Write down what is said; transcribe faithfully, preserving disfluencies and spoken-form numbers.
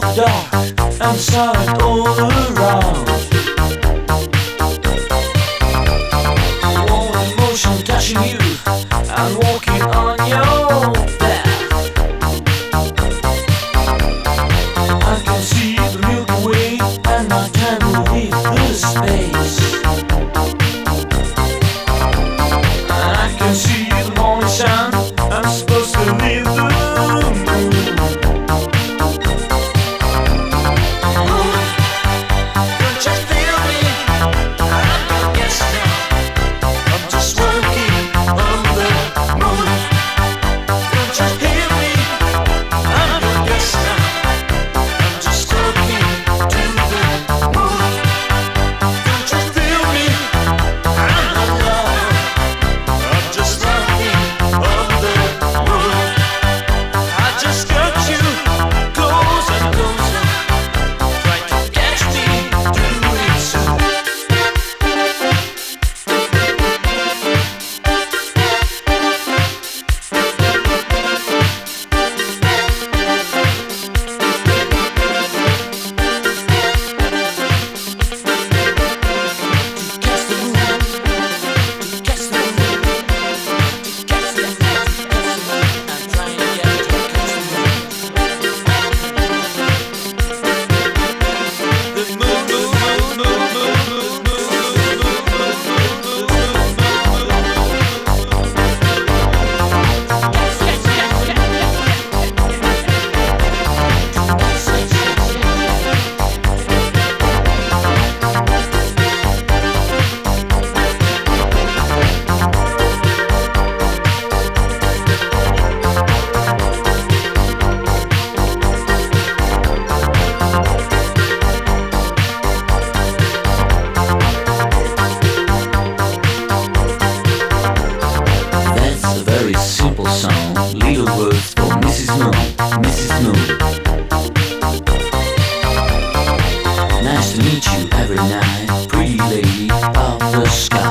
dark and silent all around. Warm emotion touching you and walking on your path. I can see the Milky Way and I can't believe the space. And I can see the morning sun. I'm supposed to leave the moon. Don't you feel me? I guess now I'm just walking on the moon. Don't you hear me? I guess now I'm just talking to the moon. Don't you feel me? I'm alive. I'm just walking on the moon. I just got you closer and closer, trying to catch me doing so. That's a very simple song. Little words for Missus Moon, Missus Moon. Nice to meet you every night, pretty lady of the sky.